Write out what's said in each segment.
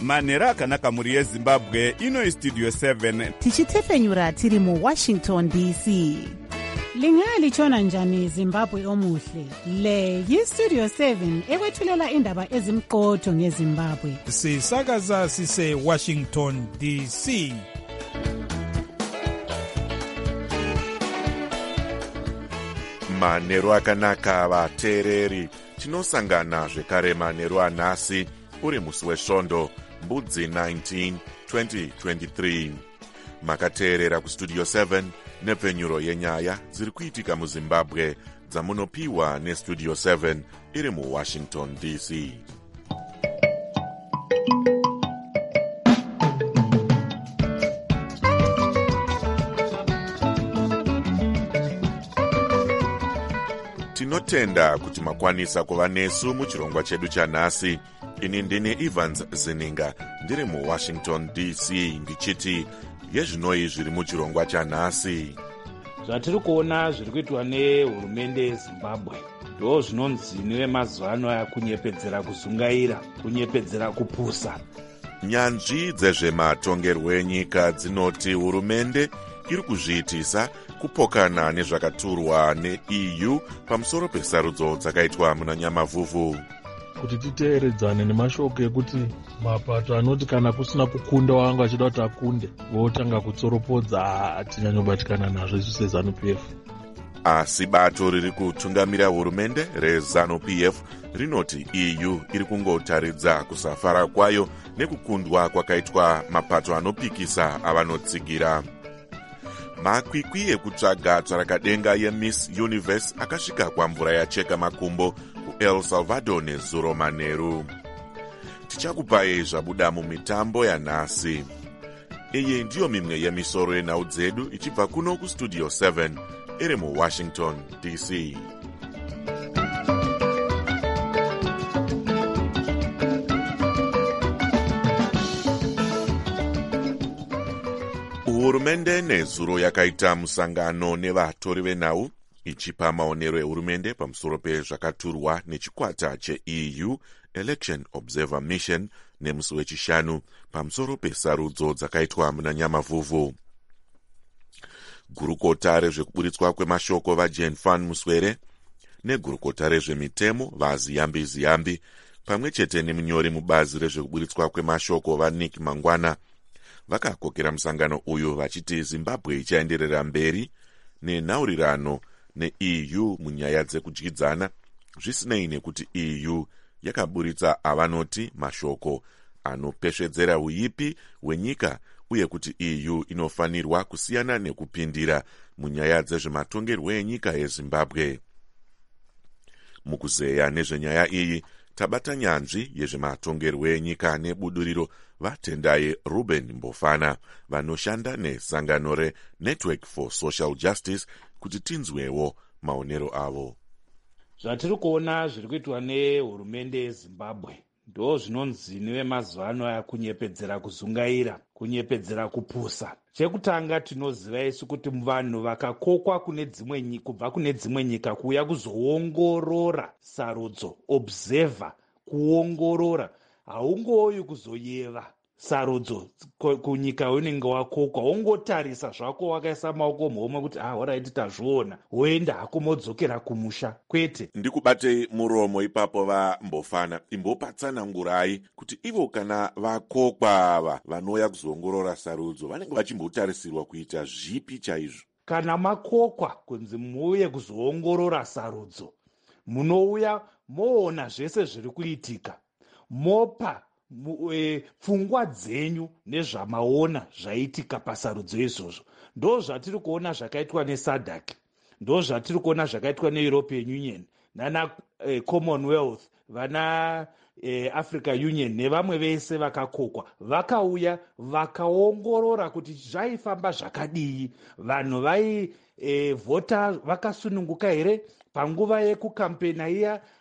manhero akanaka mhuri yezimbabwe. Ino istudio 7 tichitefenyura tiri muwashington dc. Lingalitshona njani Zimbabwe omuhle? Le yistudio 7 ekwethulela indaba ezimqotho ngeZimbabwe. Sisakaza sise Washington DC. Manhero akanaka vateereri, tinosangana zvekare manhero anhasi uri musi wesvondo mbudzi 19 2023. Makateerera kustudio 7 nepfenyuro yenyaya dziri kuitika muZimbabwe dzamunopiwa nestudio 7 iri muWashington DC. Tinotenda kuti makwanisa kuva nesu muchirongwa chedu chanhasi. Ini ndine Evans Zininga ndiri muWashington DC ndichiti yezvinoi zviri muchirongwa chanhasi. Zvatiri kuona zviri kuitwa nehurumende yeZimbabwe ndo zvinonzi nevemazuva ano aya kunyepedzera kuzungaira, kunyepedzera kupusa. Nyanzvi dzezvematongerwo enyika dzinoti hurumende iri kuzviitisa kupokana nezvakaturwa neEU pamusoro pesarudzo dzakaitwa muna Nyamavhuvhu. Kuti titeeredzane nemashoko ekuti mapato anoti kana kusina kukunda wanga achida kuti akunde votanga kutsoropodza, hatinyanyobatikana nazvo isu seZANU-PF. Asi bato riri kutungamira hurumende reZANU-PF rinoti EU iri kungotaridza kusafara kwayo nekukundwa kwakaitwa mapato anopikisa avanotsigira. Makwikwi ekutsvaga tsvarakadenga yeMiss Universe akasvika kwamvura yacheka makumbo kuEl Salvador nezuro manheru. Tichakupai zvabuda mumitambo yanhasi. Iyi ndiyo mimwe yemisoro yenhau dzedu ichibva kuno kustudio 7 iri muWashington DC. Hurumende nezuro yakaita musangano nevatori venhau ichipa maonero ehurumende pamusoro pezvakaturwa nechikwata cheEU Election Observer Mission nemusi wechishanu pamusoro pesarudzo dzakaitwa muna Nyamavhuvhu. Gurukota rezvekuburitswa kwemashoko vaJane Van Muswere negurukota rezvemitemo vaZiyambi Ziyambi pamwe chete nemunyori mubazi rezvekuburitswa kwemashoko vaNick Mangwana vakakokera musangano uyu vachiti Zimbabwe ichaenderera mberi nenhaurirano neEU munyaya dzekudyidzana zvisinei nekuti EU yakaburitsa avanoti mashoko anopesvedzera uipi hwenyika uye kuti EU inofanirwa kusiyana nekupindira munyaya dzezvematongerwo enyika yeZimbabwe. Mukuzeya nezvenyaya iyi tabata nyanzvi yezvematongerwo enyika nebuduriro vatendaye Ruben Mbofana vanoshanda nesangano reNetwork for Social Justice kuti tinzwewo maonero avo. Zvatiri kuona zviri kuitwa nehurumende yeZimbabwe ndo zvinonzi nevemazuva ano aya kunyepedzera kuzungaira, kunyepedzera kupusa. Chekutanga tinoziva isu kuti vanhu vakakokwa kubva kune dzimwe nyika kuuya kuzoongorora sarudzo, observer, kuongorora. Haungouyi kuzoyeva sarudzo kunyika unenge wakokwa, wongotarisa zvako wakaisa maoko muhomwe kuti alright tazviona, woenda hako modzokera kumusha, kwete. Ndikubate muromo ipapo vaMbofana, imbopatsanangurai kuti ivo kana vakokwa ava vanouya kuzoongorora sarudzo vanenge vachimbotarisirwa kuita zvipi chaizvo? Kana makokwa kunzi muuye kuzoongorora sarudzo, munouya moona zvese zviri kuitika, mopa pfungwa dzenyu nezvamaona zvaitika pasarudzo izvozvo. Ndo zvatiri kuona zvakaitwa neSADC, ndo zvatiri kuona zvakaitwa neEuropean Union nana Commonwealth, vana Africa Union nevamwe vese vakakokwa vakauya vakaongorora kuti zvaifamba zvakadii, vanhu vota vakasununguka here panguva yekukampena iya,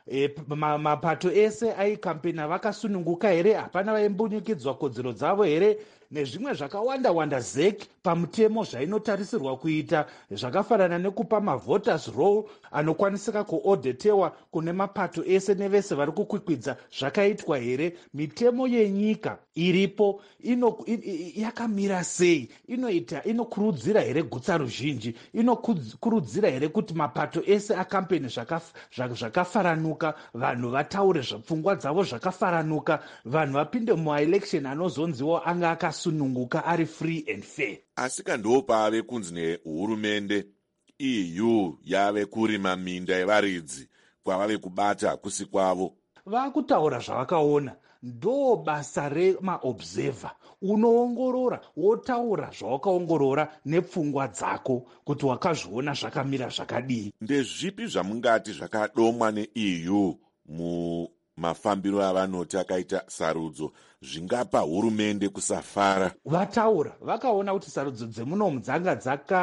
mapato ese aikampena vakasununguka here, hapana vaimbunyikidzwa kodzero dzavo here, nezvimwe zvakawanda zeki pamutemo zvainotarisirwa kuita, zvakafanana nekupa mavoters roll anokwanisika kuodetewa kune mapato ese nevese vari kukwikwidza zvakaitwa here. Mitemo yenyika iripo yakamira sei? Inokurudzira here gutsa ruzhinji? Inokurudzira here kuti mapato ese akampeni zvakafaranuka, vanhu vataure pfungwa dzavo zvakafaranuka, vanhu vapinde mumaelection anozonziwo anga akasununguka ari free and fair? Asi kandiwo pave kunzi nehurumende EU yave kurima minda yevaridzi kwavave kubata kusi kwavo. Vakutaura zvavakaona, ndo basa remaobserver. Unoongorora, wotaura zvawakaongorora nepfungwa dzako kuti wakazviona zvakamira zvakadii. Ndezvipi zvamungati zvakadomwa neEU mumafambiro avanoti akaita sarudzo zvingapa hurumende kusafara? Vataura vakaona kuti sarudzo dzemunomu dzanga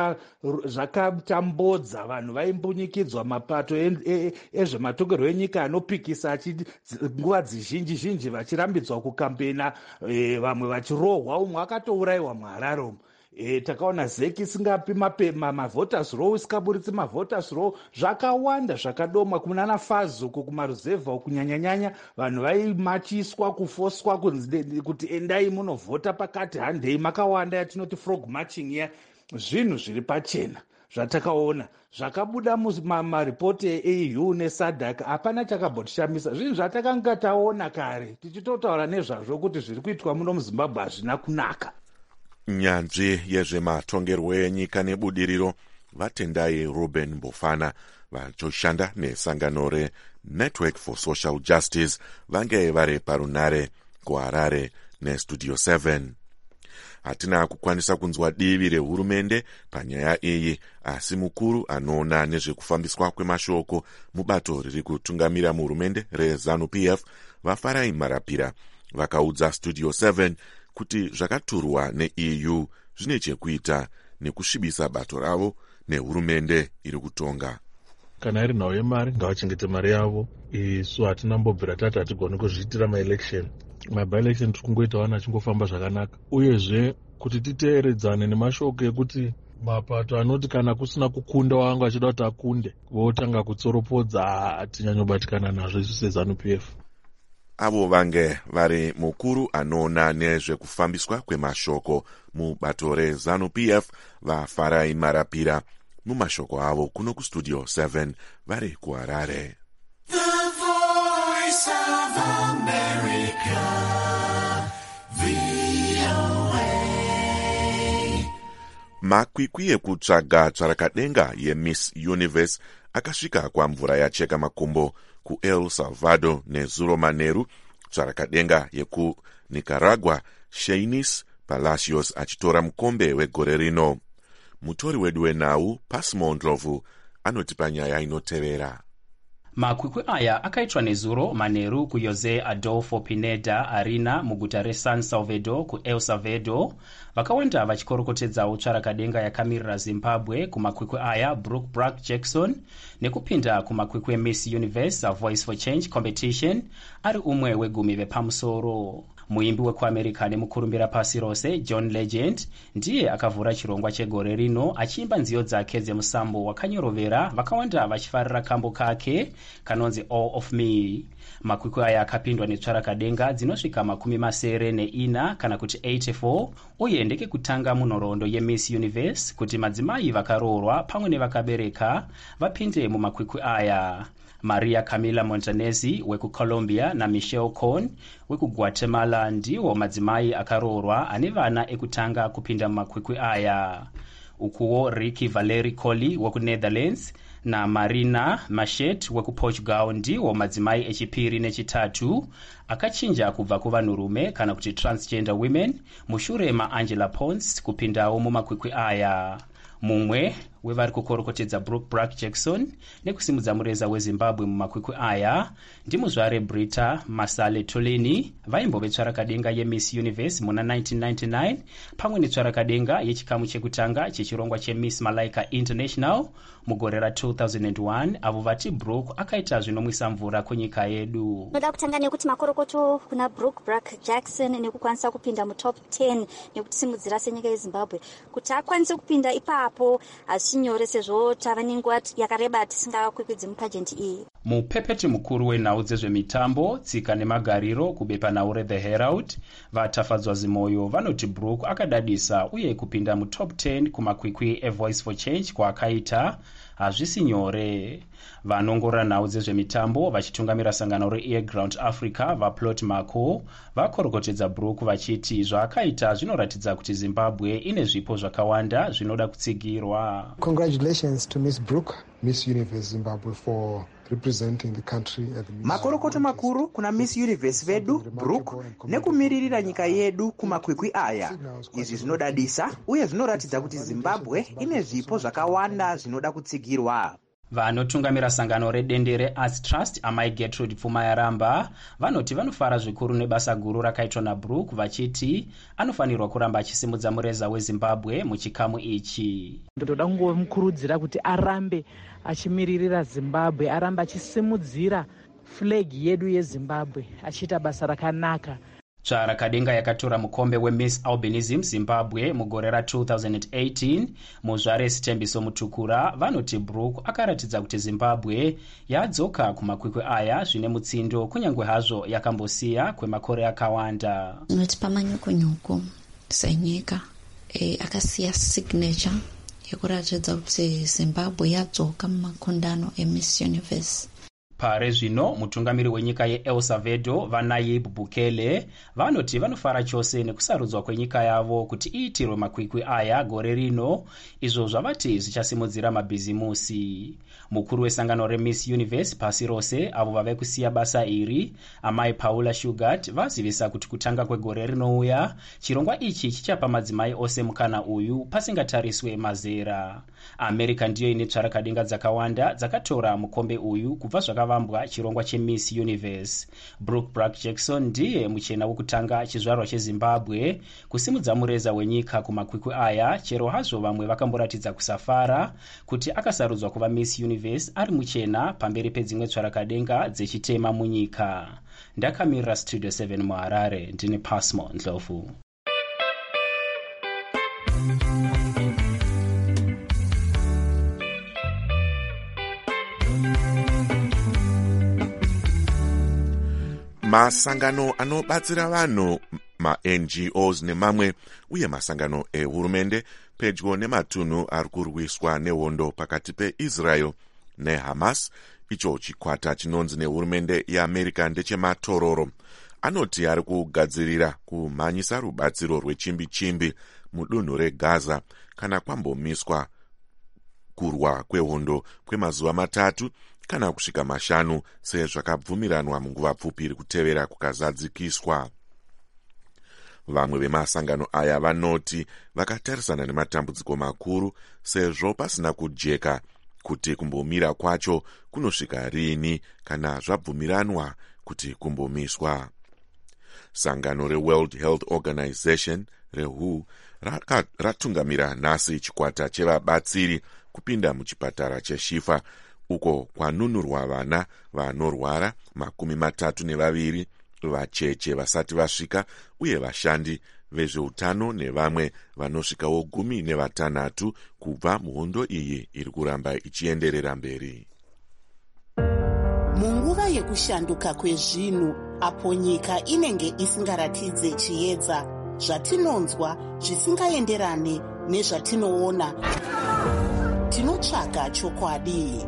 zvakatambodza vanhu vaimbunyikidzwa mapato ezvematongerwo enyika anopikisa nguva dzizhinji vachirambidzwa kukampena, vamwe vachirohwa, umwe akatourayiwa muHarare. Takaona zeki isingapi mavoters roll, isikaburitsi mavoters roll, zvakawanda zvakadomwa kunana Fazuku kumaruzevha kunyanyanyanya. Vanhu vaimachiswa, kufoswa kuti endai munovhota pakati handei, makawanda yatinoti frog marching ya. Zvinhu zviri pachena zvatakaona zvakabuda mumaripoti eEU neSADC, hapana chakambotishambisa. Zvinhu zvatakanga taona kare tichitotaura nezvazvo kuti zviri kuitwa muno muZimbabwe hazvina kunaka. Nyanzvi yezvematongerwo enyika nebudiriro vatendai Ruben Mbofana vachoshanda nesangano reNetwork for Social Justice vange vari parunare kuHarare neStudio 7. Hatina kukwanisa kunzwa divi rehurumende panyaya iyi, asi mukuru anoona nezvekufambiswa kwemashoko mubato riri kutungamira muhurumende reZANU-PF vaFarai Marapira vakaudza Studio 7 kuti zvakaturwa neEU zvine chekuita nekusvibisa bato ravo nehurumende iri kutonga. Kana iri nhau yemari ngavachengete mari yavo. Isu hatina mbobvira tati hatigoni kuzviitira maelection. Maby-election tiri kungoitawo achingofamba zvakanaka, uyezve kuti titeeredzane nemashoko ekuti mapato anoti kana kusina kukunda wanga achida kuti akunde votanga kutsoropodza, hatinyanyobatikana nazvo isu seZANU-PF. Avo vange vari mukuru anoona nezvekufambiswa kwemashoko mubato reZANU-PF vaFarai Marapira mumashoko avo kuno kuStudio 7 vari kuHarare. The Voice of America, VOA. Makwikwi ekutsvaga tsvarakadenga yeMiss Universe akasvika kwamvura yacheka makumbo kuEl Salvador nezuro manheru. Tsvarakadenga yekuNicaragua Shainis Palacios achitora mukombe wegore rino. Mutori wedu wenhau Pasmo Ndlovu anoti panyaya inotevera. Makwikwi aya akaitwa nezuro manheru kuJose Adolfo Pineda Arena muguta reSan Salvador kuEl Salvador. Vakawanda vachikorokotedzawo tsvarakadenga yakamirira Zimbabwe kumakwikwi aya Brooke Brack Jackson, nekupinda kumakwikwi Miss Universe A Voice for Change competition ari umwe wegumi vepamusoro. Muimbi wekuAmerica nemukurumbira pasi rose John Legend ndiye akavhura chirongwa chegore rino achiimba nziyo dzake dzemusambo wakanyorovera, vakawanda vachifarira kambo kake kanonzi All of Me. Makwikwi aya akapindwa netsvarakadenga dzinosvika 74 kana kuti 84, uye ndekekutanga munhoroondo yeMiss Universe kuti madzimai vakaroorwa pamwe nevakabereka vapinde mumakwikwi aya. Maria Camila Montanezi wekuColombia na Michelle Cohn wekuGuatemala ndiwo madzimai akaroorwa ane vana ekutanga kupinda mumakwikwi aya. Ukuwo Ricky Valeri Colli wekuNetherlands na Marina Machet wekuPortugal ndiwo madzimai echipiri nechitatu akachinja kubva kuvanhurume kana kuti transgender women mushure maAngela Pons kupindawo mumakwikwi aya. Mumwe wevari kukorokotedza Brook Jackson nekusimudza mureza wezimbabwe mumakwikwi aya ndimuzvare Brita Masale Tolini vaimbove tsvarakadenga yeMiss Universe muna 1999 pamwe netsvarakadenga yechikamu chekutanga chechirongwa cheMiss Malaika International mugore ra2001 avo vati Brook akaita zvinomwisa mvura kunyika yedu. Noda kutanga nekuti makorokoto kuna Brook Jackson nekukwanisa kupinda mutop 10 nekutisimudzira senyika yeZimbabwe kuti akwanise kupinda ipapo hazvinyore sezvo tava nenguva yakareba tisingakwikwidzi mupajenti iyi. Mupepeti mukuru wenhau dzezvemitambo tsika nemagariro kubepa nhau reThe Herald vatafadzwa zimoyo vanoti Brook akadadisa uye kupinda mutop 10 kumakwikwi eVoice for Change kwaakaita hazvisi nyore. Vanongorora nhau dzezvemitambo vachitungamira sangano reAirground Africa vaPlot Marco vakorokotedza Brook vachiti zvaakaita zvinoratidza kuti Zimbabwe ine zvipo zvakawanda zvinoda kutsigirwa. Congratulations to Miss Brook, Miss Universe Zimbabwe for representing the country at the makorokoto makuru kuna Miss Universe vedu Brook nekumiririra nyika yedu kumakwikwi aya. Izvi zvinodadisa uye zvinoratidza kuti Zimbabwe ine zvipo zvakawanda zvinoda kutsigirwa. Vanotungamira sangano redendere Arts Trust amai Gertrude Pfuma Yaramba vanoti vanofara zvikuru nebasa guru rakaitwa naBrook vachiti anofanirwa kuramba achisimudza mureza weZimbabwe muchikamu ichi. Ndoda kungomukurudzira kuti arambe achimiririra Zimbabwe, arambe achisimudzira flag yedu yeZimbabwe achiita basa rakanaka. Tsvarakadenga yakatora mukombe weMiss Albinism Zimbabwe mugore ra2018 muzvare Sitembiso Mutukura vanoti Brook akaratidza kuti Zimbabwe yadzoka kumakwikwi aya zvine mutsindo kunyange hazvo yakambosiya kwemakore akawanda. Noti pamanyuko senyika akasiya signature yekuratidza kuti Zimbabwe yadzoka mumakundano eMiss Universe. Pare zvino mutungamiri wenyika yeEl Salvador vaNayib Bukele vanoti vanofara chose nekusarudzwa kwenyika yavo kuti iitirwe makwikwi aya gore rino izvo zvavati zvichasimudzira mabhizimusi. Mukuru wesangano reMiss Universe pasi rose avo vave kusiya basa iri amai Paula Shugart vazivisa kuti kutanga kwegore rinouya chirongwa ichi chichapa madzimai ose mukana uyu pasingatariswe mazera. America ndiyo ine tsvarakadenga dzakawanda dzakatora mukombe uyu kubva zvakavambwa chirongwa cheMiss Universe. Brook Jackson ndiye muchena wekutanga chizvarwa cheZimbabwe kusimudza mureza wenyika kumakwikwi aya chero hazvo vamwe vakamboratidza kusafara kuti akasarudzwa kuva Miss Universe ari muchena pamberi pedzimwe tsvarakadenga dzechitema munyika. Ndakamirira Studio 7 muHarare ndine Pasmo Ndlovu. Masangano anobatsira vanhu ma-NGOs nemamwe uye masangano ehurumende pedyo nematunhu ari kurwiswa nehondo pakati peIsrael neHamas, icho chikwata chinonzi nehurumende yeAmerica ndechematororo, anoti ari kugadzirira kumhanyisa rubatsiro rwechimbi-chimbi mudunhu reGaza kana kwambomiswa kurwa kwehondo kwemazuva 3 kana kusvika 5 sezvakabvumiranwa munguva pfupi iri kutevera kukazadzikiswa. Vamwe vemasangano aya vanoti vakatarisana nematambudziko makuru sezvo pasina kujeka kuti kumbomira kwacho kunosvika rini kana zvabvumiranwa kuti kumbomiswa. Sangano reWorld Health Organization WHO ratungamira nhasi chikwata chevabatsiri kupinda muchipatara cheShifa uko kwanunurwa vana vanorwara 32 vacheche vasati vasvika uye vashandi vezveutano nevamwe vanosvikawo 16 kubva muhondo iyi iri kuramba ichienderera mberi. Munguva yekushanduka kwezvinhu apo nyika inenge isingaratidze chiedza zvatinonzwa zvisingaenderane nezvatinoona, tinotsvaga chokwadi.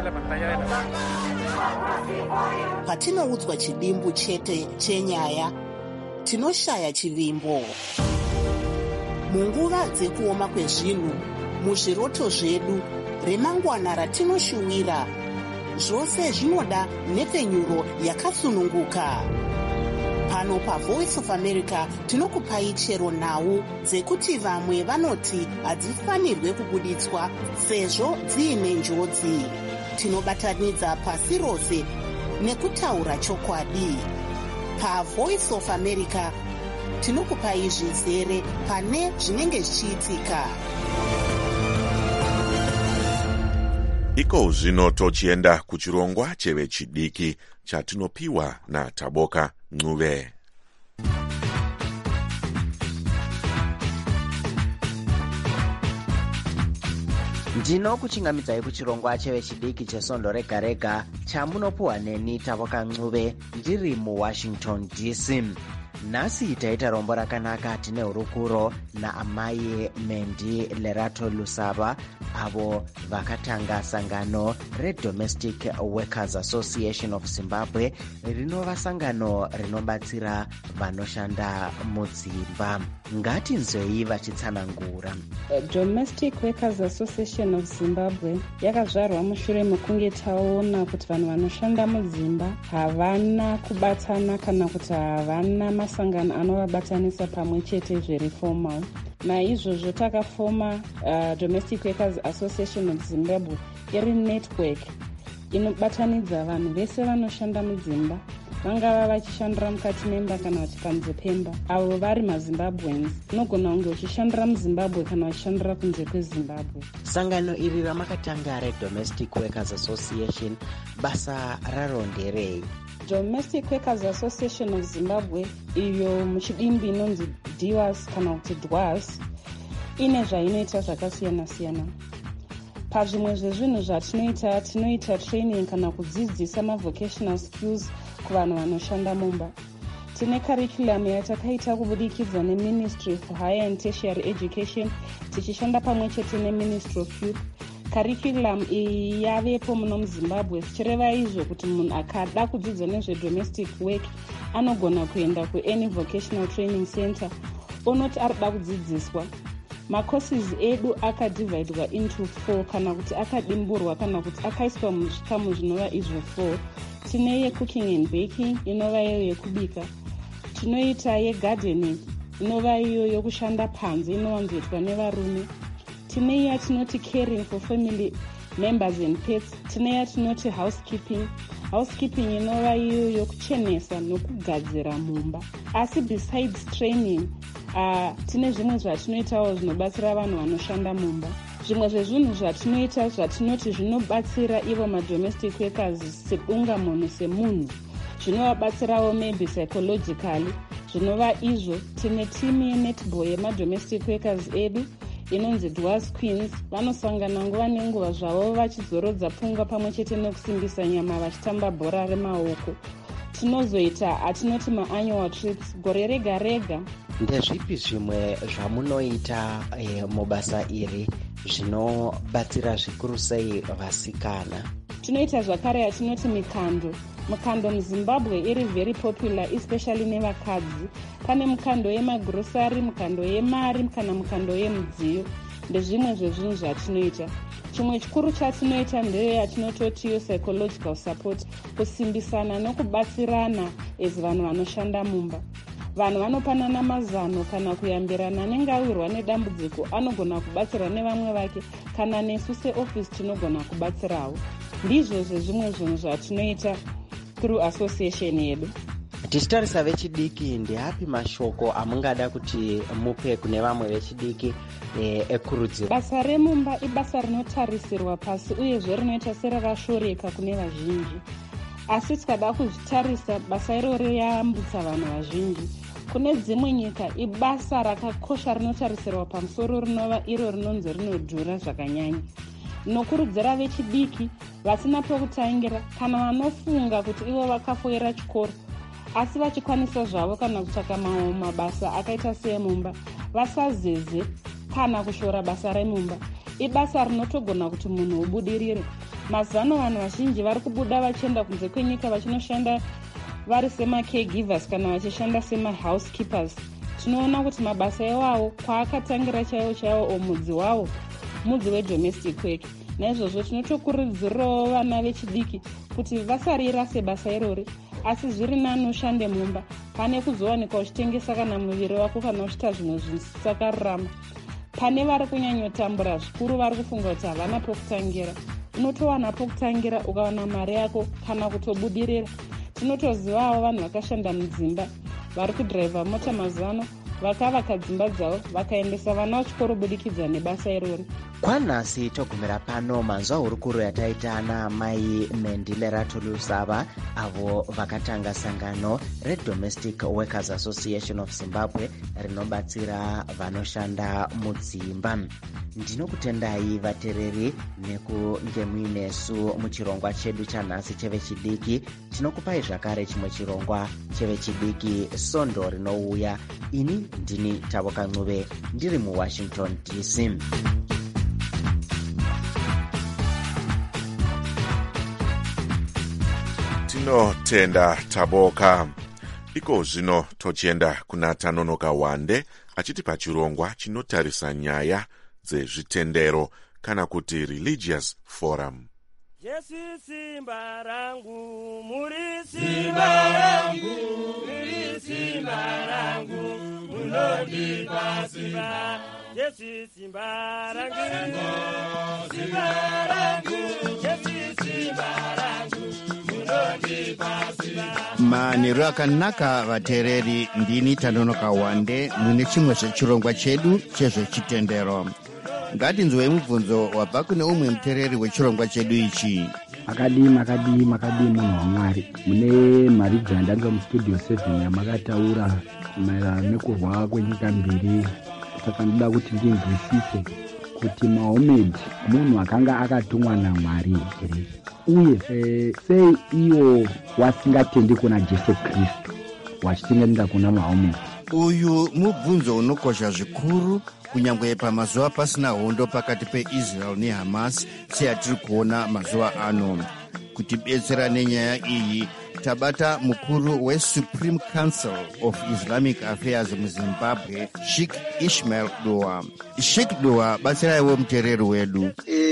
Patinoudzwa chidimbu chete chenyaya, tinoshaya chivimbo. Munguva dzekuoma kwezvinhu, muzviroto zvedu, remangwana ratinoshuwira, zvose zvinoda nhepfenyuro yakasununguka. pano pavoice of america tinokupai chero nhau dzekuti vamwe vanoti hadzifanirwe kubuditswa sezvo dziine njodzi. Tinobatanidza pasi rose nekutaura chokwadi. PaVoice of America tinokupai zvizere pane zvinenge zvichiitika. Iko zvino tochienda kuchirongwa chevechidiki chatinopiwa naTaboka Ncube. Ndinokuchingamidzai kuchirongwa chevechidiki chesondo rega rega chamunopuwa neni Taboka Ncube ndiri muWashington DC. Nhasi taita rombo rakanaka tine hurukuro naamai Mendi Lerato Lusava avo vakatanga sangano reDomestic Workers Association of Zimbabwe rinova sangano rinobatsira vanoshanda mudzimba. Ngatinzwei vachitsanangura. Domestic Workers Association of Zimbabwe yakazvarwa mushure mekunge taona kuti vanhu vanoshanda mudzimba havana kubatana kana kuti havana masangano anovabatanisa pamwe chete zviri formal. Naizvozvo takafoma Domestic Workers Association of Zimbabwe iri network inobatanidza vanhu vese vanoshanda mudzimba, vangava vachishandira mukati memba kana kuti panze pemba, avo vari maZimbabweans. Unogona kunge uchishandira muZimbabwe kana uchishandira kunze kweZimbabwe. Sangano iri ramakatanga reDomestic Workers Association basa raro nderei? Domestic Workers Association of Zimbabwe, iyo muchidimbi inonzi DWAS kana kuti DWAS, ine zvainoita zvakasiyana siyana. Pazvimwe zvezvinhu zvatinoita, tinoita training kana kudzidzisa vocational skills kuvanhu vanoshanda mumba. Tine curriculum yatakaita kubudikidza neMinistry for Higher and Tertiary Education tichishanda pamwe chete neMinistry of Youth. Curriculum iyi yavepo muno muZimbabwe, zvichireva izvo kuti munhu akada kudzidza nezvedomestic work anogona kuenda kuany vocational training center onoti arida kudzidziswa. Macourses edu akadivhaidwa into 4 kana kuti akadimburwa kana kuti akaiswa muzvikamu zvinova izvo 4. Tine yecooking and baking inova iyo yekubika, tinoita yegardening inova iyo yokushanda panze inowanzoitwa nevarume, tine yatinoti caring for family members and pets, tine yatinoti housekeeping inova iyo yokuchenesa nokugadzira mumba. Asi besides training tine zvimwe zvatinoitawo zvinobatsira vanhu vanoshanda mumba. Zvimwe zvezvinhu zvatinoita zvatinoti zvinobatsira ivo madomestic workers sedungamunhu semunhu, zvinovabatsirawo maybe psychologically. Zvinova izvo tine timu yenetball yemadomestic workers edu inonzi DWAS Queens. Vanosangana nguva nenguva zvavo vachizorodza pfungwa pamwe chete nekusimbisa nyama vachitamba bhora remaoko. Tinozoita atinoti maannual trips gore rega rega. Ndezvipi zvimwe zvamunoita mubasa iri zvinobatsira zvikuru sei vasikana? Tinoita zvakare yatinoti mikando. Mukando muZimbabwe iri very popular especially nevakadzi. Pane mukando yemagrosari, mukando yemari kana mukando yemudziyo. Ndezvimwe zvezvinhu zvatinoita. Chimwe chikuru chatinoita ndeyo yatinototiyo psychological support, kusimbisana nokubatsirana as vanhu vanoshanda mumba. Vanhu vanopanana mazano kana kuyambirana anenge awirwa nedambudziko anogona kubatsira nevamwe vake, kana nesu seoffice tinogona kubatsirawo. Ndizvo zvezvimwe zvinhu zvatinoita through association yedu. Tichitarisa vechidiki, ndeapi mashoko amungada kuti mupe kune vamwe vechidiki ekurudziro? Basa remumba ibasa rinotarisirwa pasi uyezve rinoita serakashoreka kune vazhinji. Asi tikada kuzvitarisa, basa irori yayambutsa vanhu vazhinji. Kune dzimwe nyika ibasa rakakosha rinotarisirwa pamusoro rinova iro rinonzi rinodhura zvakanyanya. Nokurudzira vechidiki vasina pekutangira kana vanofunga kuti ivo vakafoira chikoro asi vachikwanisa zvavo kana kutsvaka mamwe mabasa akaita seemumba, vasazeze kana kushora basa remumba. Ibasa rinotogona kuti munhu ubudirire. Mazano vanhu vazhinji vari kubuda vachienda kunze kwenyika vachinoshanda vari sema-caregivers kana vachishanda sema-housekeepers. Tinoona kuti mabasa iwawo kwaakatangira chaiwo omudzi wawo mudzi wedomestic work. Naizvozvo tinotokurudzirawo vana vechidiki kuti vasarira sebasa irori, asi zviri nani ushande mumba pane kuzowanika uchitengesa kana muviri wako kana uchiita zvimwe zvisakarurama. Pane vari kunyanyotambura zvikuru, vari kufunga kuti havana pokutangira. Unotowana pokutangira ukawana mari yako kana kutobudirira. Tinotozivawo vanhu vakashanda mudzimba vari kudhiraivha mota mazano, vakavaka dzimba dzavo vakaendesa vana vachikoro budikidza nebasa iroro. Kwanhasi togumira pano manzwa hurukuro yataita ana mai Mendile Ratulusava avo vakatanga sangano reDomestic Workers Association of Zimbabwe rinobatsira vanoshanda mudzimba. Ndinokutendai vatereri nekunge muinesu muchirongwa chedu chanhasi chevechidiki. Tinokupai zvakare chimwe chirongwa chevechidiki Sondo rinouya. Ini ndini Tavoka Ncube ndiri muWashington DC. Tinotenda Taboka. Iko zvino tochienda kuna Tanonoka Wande achitipa chirongwa chinotarisa nyaya dzezvitendero kana kuti religious forum. Yesu simba rangu, muri simba rangu, muri simba rangu, munondipa simba. Yesu simba rangu, simba rangu, Yesu simba rangu, munondipa simba. Manheru akanaka vatereri, ndini Tanonoka Wande mune chimwe chechirongwa chedu chezvechitendero. Ngatinzwei mubvunzo wabva kune umwe mutereri wechirongwa chedu ichi. Makadii munhu waMwari. Mune mari dzandanga mustudio 7 yamakataura maererano nekurwa kwenyika mbiri. Saka ndoda kuti ndinzwisise kuti Muhammad munhu akanga akatumwa naMwari here, uye sei iyo wasingatendi kuna Jesu Kristu wachitenderera kuna Muhammad. Uyu mubvunzo unokosha zvikuru, kunyangwe pamazuva pasina hondo pakati peIsrael neHamas seyatiri kuona mazuva ano. Kutibetsera nenyaya iyi tabata mukuru weSupreme Council of Islamic Affairs muZimbabwe, Sheikh Ishmael Dua. Sheikh Dua, batsiraiwo mutereri wedu.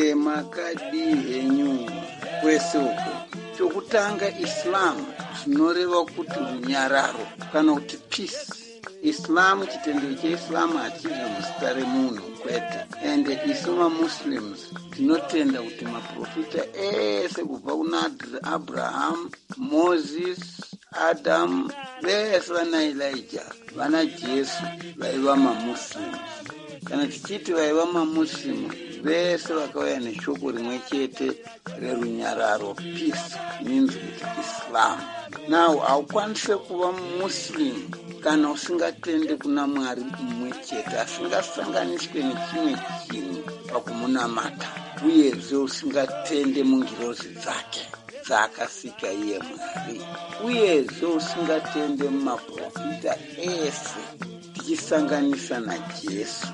Makadi enyu kwese uko chokutanga Islam zvinoreva kuti runyararo kana kuti peace. Islam, chitendero cheIslam hachibve muzita remunhu kwete, ende isu maMuslims tinotenda kuti maprofita ese kubva kuna Abraham, Moses, Adam, vese vana Elijah, vana Jesu vaiva maMuslims. Kana tichiti vaiva maMuslims, vese vakauya neshoko rimwe chete rerunyararo, peace, means kuti Islam. Now haukwanise kuva Muslim kana usingatende kuna Mwari mumwe chete, asingasanganiswe nechimwe chinhu pakumunamata, uyezve usingatende mungirozi dzake dzaakasika iye Mwari, uyezve usingatende mumaprofita ese tichisanganisa naJesu.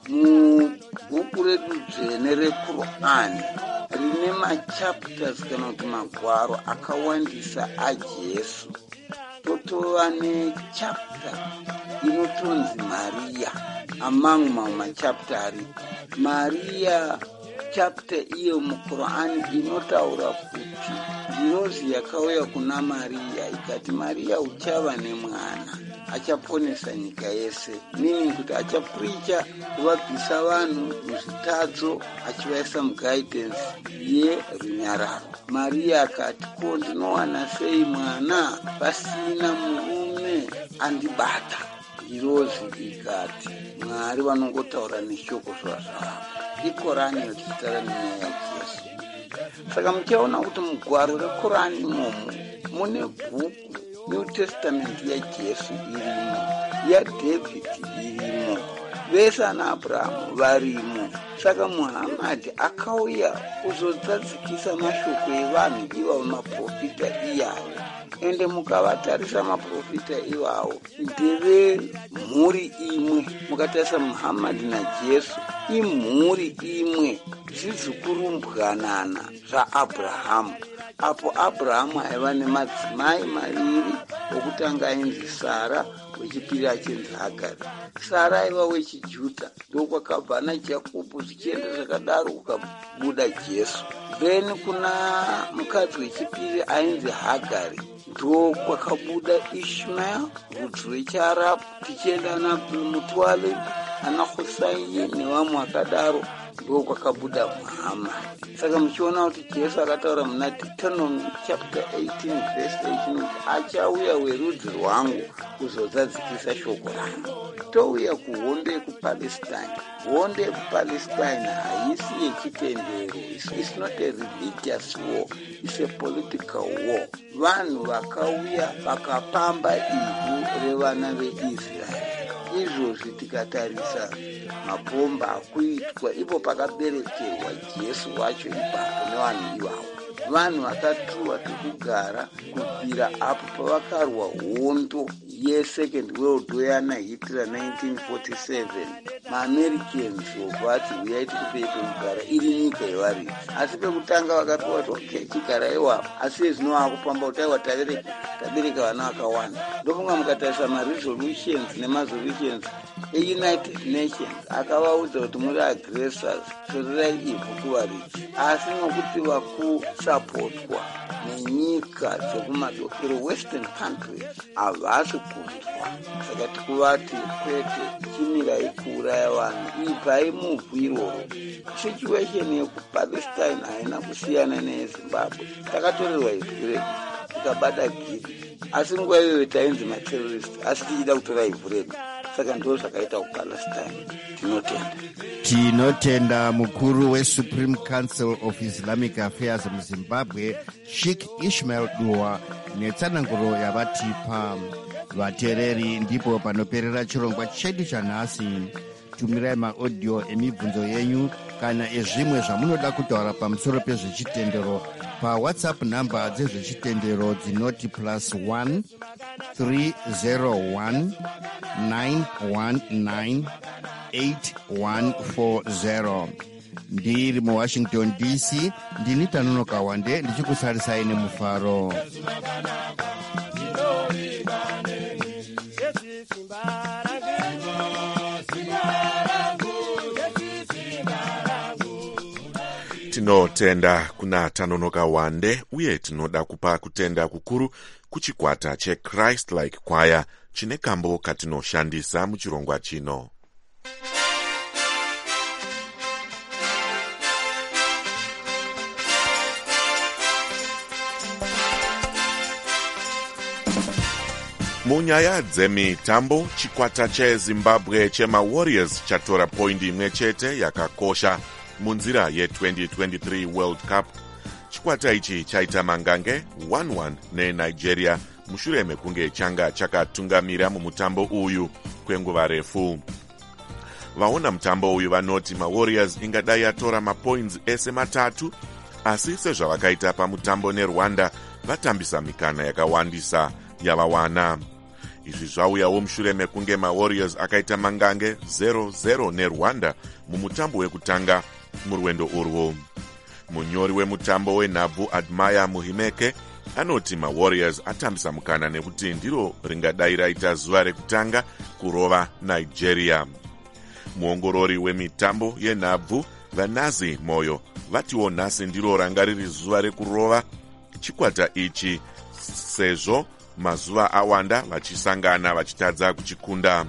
Mubhuku redu dzvene reQur'ani rine machapters kana kuti magwaro akawandisa aJesu. Totova nechapter inotonzi Maria among machaptari. Maria chapter iyo muQur'ani inotaura kuti njozi yakauya kuna Maria ikati, Maria uchava nemwana achaponesa nyika yese, meaning kuti achapreacha kuvabvisa vanhu muzvitadzo achivaisa muguidance yerunyararo. Maria akati, ko ndinowana sei mwana pasina murume andibata? Njirozi ikati, Mwari vanongotaura neshoko zvazvavo. iKorani yotichitaura nenyaya yaJesu. Saka muchaona kuti mugwaro reKorani imomo mune bhuku New Testament yaJesu irimo, yaDavid irimo, vese ana Abrahamu varimo. Saka Muhammad akauya kuzodzadzikisa mashoko evanhu ivavo maprofita iyavo. Ende mukavatarisa maprofita ivavo ndeve mhuri imwe. Mukatarisa Muhammad naJesu imhuri imwe, zvidzikurumbwanana zvaAbhurahamu. apo abrahamu aiva nemadzimai maviri, wokutanga ainzi Sara, wechipiri achinzi Hagari. Sara aiva wechijudha, ndokwakabva naJakobho, zvichienda zvakadaro kukabuda Jesu. Then kuna mukadzi wechipiri ainzi Hagari, ndo kwakabuda Ishmael, rudzi rwechiArabu, tichienda naMutwalib, ana Husai nevamwe vakadaro, ndo kwakabuda Muhammad. Saka muchiona kuti Jesu akataura muna Deuteronomy chapter 18 verse 18 achauya werudzi rwangu kuzozadzikisa shoko rangu. Touya kuhondo yekupalestine. Hondo yekupalestine haisi yechitendero. It's not a religious war, it's a political war. Vanhu vakauya vakapamba ivhu revana veIsraeri. Izvozvi tikatarisa mabhomba akuitwa ipo pakaberekerwa Jesu wacho ipapo nevanhu ivavo. Vanhu vakaturwa pekugara kubvira apo pavakarwa hondo yeSecond World War yana Hitler 1947. MaAmericans vobvati uyai tikupei pekugara, iri nyika yevaridzi. Asi pekutanga vakapiwa kuti okay, chigara iwapo, asi vezvino vakupamba kuti aiwa tabereka vana vakawanda. Ndofunga mukatarisa maresolutions nemasolutions eUnited Nations akavaudza kuti muri aggressors, torerai ivhu kuvaridzi. Asi nokuti vakusapotwa nenyika dzekumadokero western countries havasi kunzwa, saka tikuvati kwete, chimirai kuuraya vanhu, ibvai muvhu iroro. Situation yekupalestine haina kusiyana neyeZimbabwe. Takatorerwa ivhu redu tikabata gidi, asi nguva iyoyo tainzi materrorist, asi tichida kutora ivhu redu. Saka ndo zvakaita kuPalestine. Tinotenda mukuru weSupreme Council of Islamic Affairs muZimbabwe, Sheikh Ishmael Dua, netsananguro yavatipa. Vateereri, ndipo panoperera chirongwa chedu chanhasi. Tumirai maaudio emibvunzo yenyu kana ezvimwe zvamunoda kutaura pamusoro pezvechitendero paWhatsApp namba dzezvechitendero dzinoti +1 301 919 8140. Ndiri muWashington DC, ndini Tanonoka Wande, ndichikusarisai nemufaro. Tinotenda kuna Tanonoka Wande, uye tinoda kupa kutenda kukuru kuchikwata cheChrist Like Choir chine kambo katinoshandisa muchirongwa chino. Munyaya dzemitambo, chikwata cheZimbabwe chemaWarriors chatora poindi imwe chete yakakosha munzira ye2023 World Cup. Chikwata ichi chaita mangange 1-1 neNigeria mushure mekunge changa chakatungamira mumutambo uyu kwenguva refu. Vaona mutambo uyu vanoti maWarriors ingadai yatora mapoints ese matatu, asi sezvavakaita pamutambo neRwanda vatambisa mikana yakawandisa yavawana. Izvi zvauyawo mushure mekunge maWarriors akaita mangange 0-0 neRwanda mumutambo wekutanga murwendo urwo. Munyori wemutambo wenhabvu Admire Muhimeke anoti maWarriors atambisa mukana nekuti ndiro ringadai raita zuva rekutanga kurova Nigeria. Muongorori wemitambo yenhabvu Vanazi Moyo vatiwo nhasi ndiro ranga riri zuva rekurova chikwata ichi, sezvo mazuva awanda vachisangana vachitadza kuchikunda.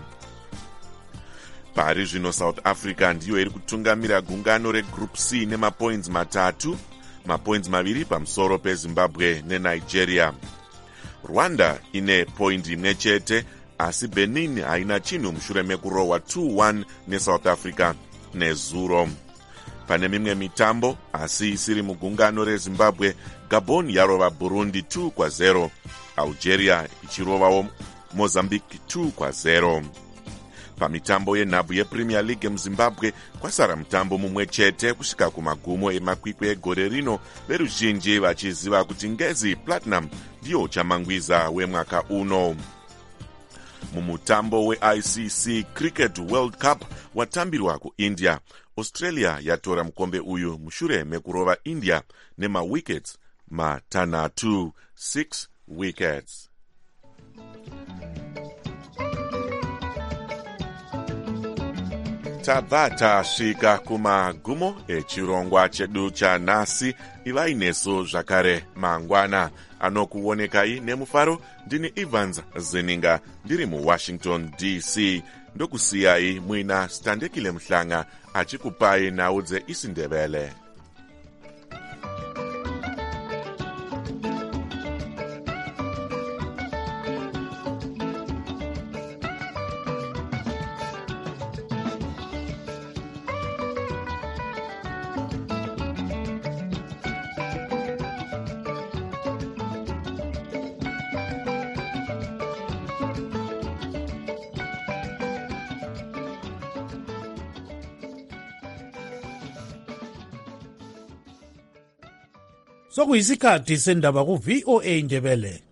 Pari zvino South Africa ndiyo iri kutungamira gungano reGroup C nemapoints matatu, mapoints maviri pamusoro peZimbabwe neNigeria. Rwanda ine point imwe chete, asi Benin haina chinhu mushure mekurohwa 2-1 neSouth Africa nezuro. Pane mimwe mitambo asi isiri mugungano reZimbabwe, Gabon yarova Burundi 2-0, Algeria ichirovawo Mozambique 2-0. Pamitambo yenhabvu yePremier League muZimbabwe kwasara mutambo mumwe chete kusvika kumagumo emakwikwi egore rino, veruzhinji vachiziva kuti Ngezi Platinum ndiyo chamangwiza wemwaka uno. Mumutambo weICC Cricket World Cup watambirwa kuIndia, Australia yatora mukombe uyu mushure mekurova India nemawickets matanhatu 6 wickets. tabva tasvika kumagumo echirongwa chedu chanhasi. ivai nesu zvakare mangwana anokuonekai nemufaro. ndini Evans Zeninga ndiri muWashington DC. ndokusiyai muina Standekile Mhlanga achikupai nhau dzeIsindebele. sokuyisikhathi sendaba ku-VOA Ndebele.